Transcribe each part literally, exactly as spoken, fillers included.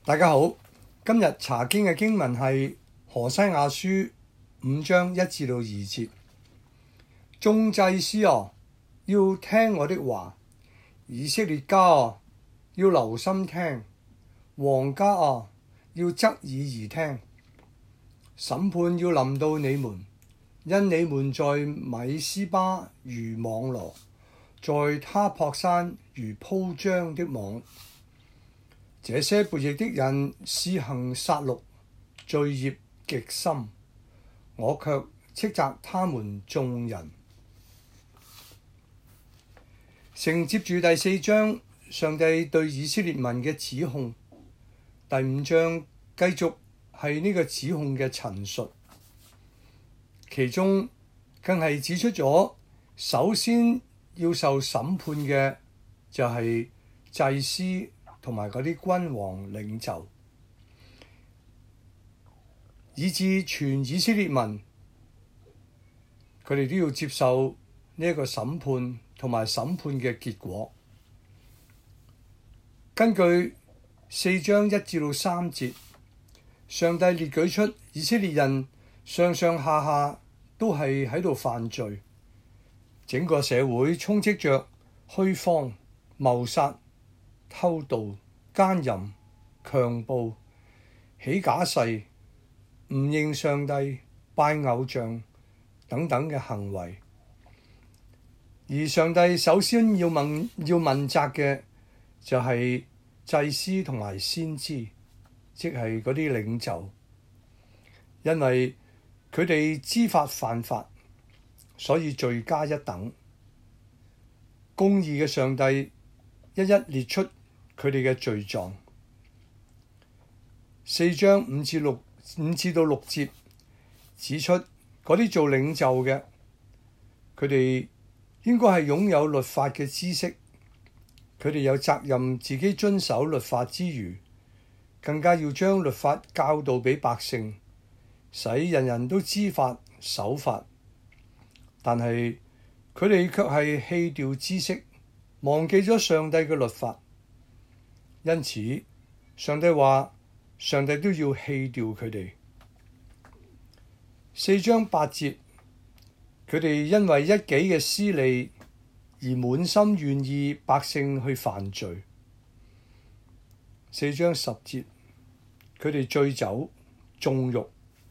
大家好，今日查經嘅經文係何西阿書五章一至到二節。眾祭司啊，要聽我的話；以色列家啊，要留心聽；皇家啊，要側耳而聽。審判要臨到你們，因你們在米斯巴如網羅，在他泊山如鋪張的網。這些悖逆的人施行殺戮，罪孽極深，我卻斥責他們眾人。承接住第四章，上帝對以色列民嘅指控，第五章繼續係呢個指控嘅陳述，其中更係指出咗首先要受審判嘅就係祭司同埋嗰啲君王領袖，以致全以色列民佢哋都要接受呢一個審判同埋審判嘅結果。根據四章一至到三節，上帝列舉出以色列人上上下下都係喺度犯罪，整個社會充斥着虛謊、謀殺、偷盜、奸淫、強暴、起假誓、唔認上帝、拜偶像等等嘅行為。而上帝首先要問要問責嘅就係祭司同埋先知，即係嗰啲領袖，因為佢哋知法犯法，所以罪加一等。公義嘅上帝一一列出佢哋嘅罪狀。四章五至六五至到六節指出，嗰啲做領袖嘅，佢哋應該係擁有律法嘅知識，佢哋有責任自己遵守律法之餘，更加要將律法教導俾百姓，使人人都知法守法。但係佢哋卻係棄掉知識，忘記咗上帝嘅律法。因此，上帝話：上帝都要棄掉佢哋。四章八節，佢哋因為一己嘅私利而滿心願意百姓去犯罪。四章十節，佢哋醉酒縱慾。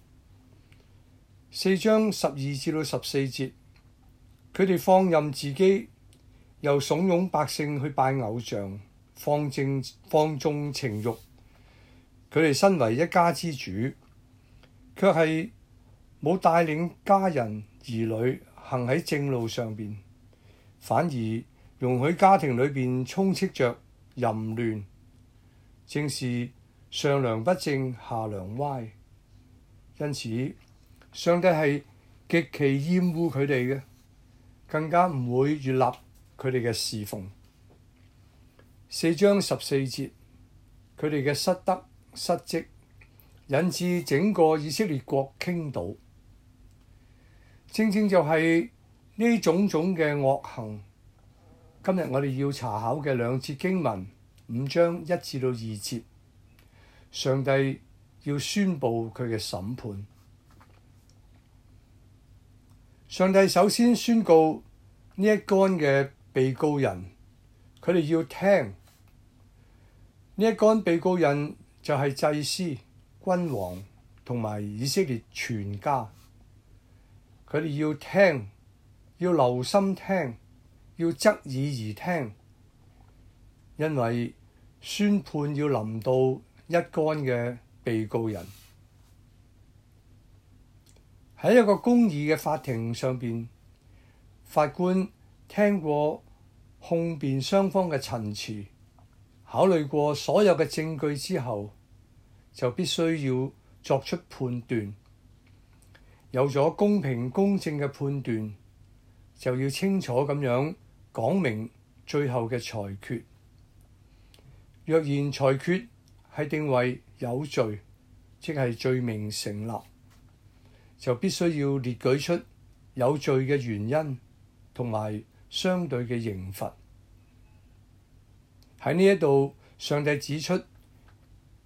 四章十二至到十四節，佢哋放任自己，又慫恿百姓去拜偶像，放正放縱情慾。佢哋身為一家之主，卻係冇帶領家人兒女行喺正路上邊，反而容許家庭裏邊充斥着淫亂，正是上梁不正下梁歪。因此，上帝係極其厭惡佢哋嘅，更加唔會悅納佢哋嘅侍奉。四章十四節，佢哋嘅失德失職，引致整個以色列國傾倒。正正就係呢種種嘅惡行，今日我哋要查考嘅兩節經文，五章一至到二節，上帝要宣佈佢嘅審判。上帝首先宣告呢一干嘅被告人，佢哋要聽。呢一干被告人就係祭司、君王同埋以色列全家。佢哋要聽，要留心聽，要側耳而聽，因為宣判要臨到一干嘅被告人。喺一個公義嘅法庭上邊，法官聽過控辯雙方嘅陳詞，考慮過所有嘅證據之後，就必須要作出判斷。有咗公平公正嘅判斷，就要清楚咁樣講明最後嘅裁決。若然裁決係定為有罪，即係罪名成立，就必須要列舉出有罪嘅原因同埋相對嘅刑罰。喺呢一度，上帝指出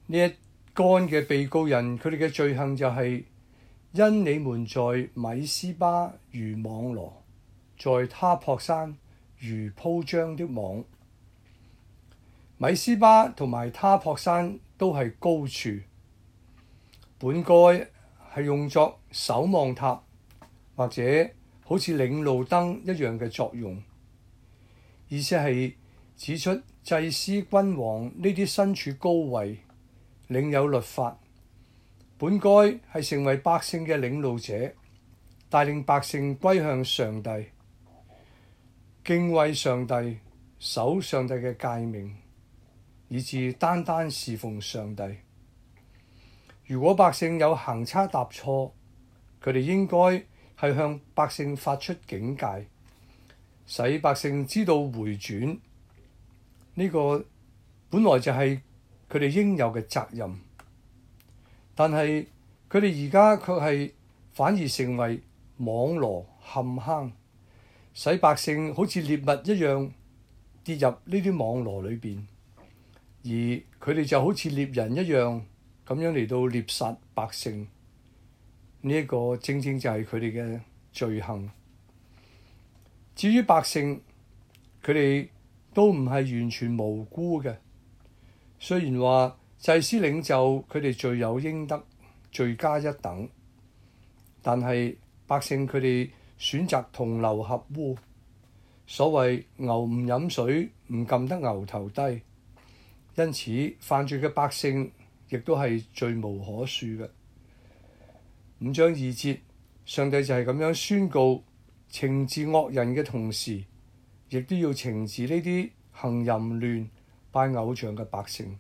呢一干嘅被告人，佢哋嘅罪行就係、是、因你們在米斯巴如網羅，在他泊山如鋪張的網。米斯巴同埋他泊山都係高處，本該係用作守望塔或者好似領路燈一樣嘅作用，意思係指出祭司、君王呢啲身處高位、領有律法，本該係成為百姓嘅領路者，帶領百姓歸向上帝，敬畏上帝，守上帝嘅誡命，以致單單侍奉上帝。如果百姓有行差踏錯，佢哋應該係向百姓發出警戒，使百姓知道回轉。呢個本來就係佢哋應有嘅責任，但係佢哋而家卻係反而成為網羅陷坑，使百姓好似獵物一樣跌入呢啲網羅裏邊，而佢哋就好似獵人一樣咁樣嚟到獵殺百姓。呢一個正正就係佢哋嘅罪行。至於百姓，佢哋都唔係完全無辜嘅。雖然話祭司領袖佢哋罪有應得，罪加一等，但係百姓佢哋選擇同流合污。所謂牛唔飲水，唔撳得牛頭低，因此犯罪嘅百姓亦都係罪無可恕嘅。五章二節，上帝就係咁樣宣告，懲治惡人嘅同時，亦都要懲治呢啲行淫亂、拜偶像嘅百姓。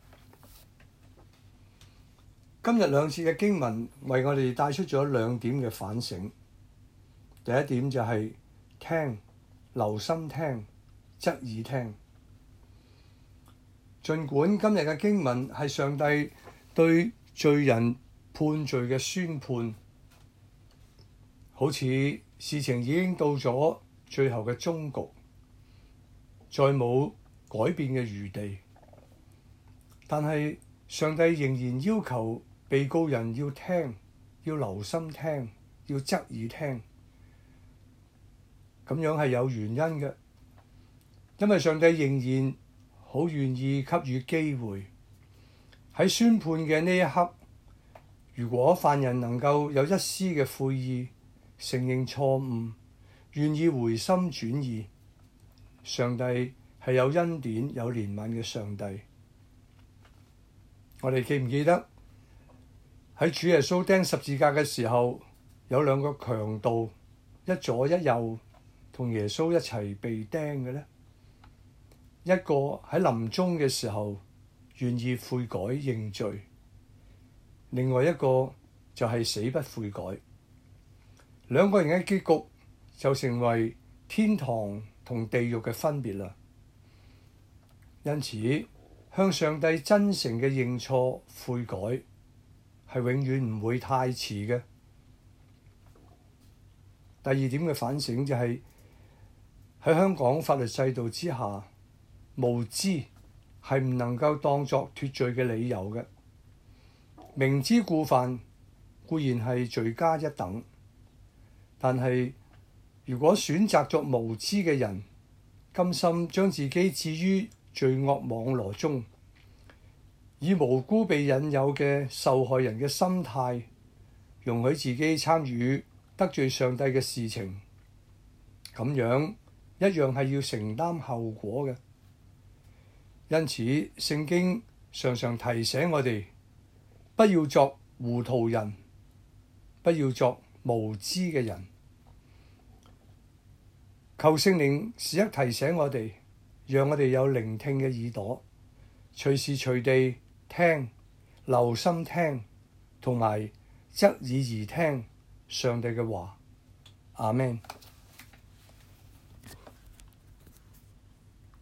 今日兩次嘅經文為我哋帶出咗兩點嘅反省。第一點就係聽，留心聽，側耳聽。儘管今日嘅經文係上帝對罪人判罪嘅宣判，好似事情已經到咗最後嘅終局，再冇改變嘅餘地，但係上帝仍然要求被告人要聽，要留心聽，要側耳聽。咁樣係有原因嘅，因為上帝仍然好願意給予機會。喺宣判嘅呢一刻，如果犯人能夠有一絲嘅悔意，承認錯誤，願意回心轉意，上帝係有恩典、有憐憫嘅上帝。我哋記唔記得喺主耶穌釘十字架嘅時候，有兩個強盜一左一右同耶穌一齊被釘嘅呢？一個喺臨終嘅時候願意悔改認罪，另外一個就係死不悔改。兩個人嘅結局就成為天堂同地獄嘅分別啦。因此，向上帝真誠嘅認錯悔改係永遠唔會太遲嘅。第二點嘅反省就係喺香港法律制度之下，無知係唔能夠當作脫罪嘅理由嘅。明知故犯固然係罪加一等，但係如果選擇作無知嘅人，甘心將自己置於罪惡網羅中，以無辜被引誘嘅受害人嘅心態，容許自己參與得罪上帝嘅事情，咁樣一樣係要承擔後果嘅。因此，聖經常常提醒我哋，不要作糊塗人，不要作無知嘅人。求聖靈時刻提醒我哋，讓我哋有聆聽嘅耳朵，隨時隨地聽、留心聽，同埋側耳而聽上帝嘅話。阿們。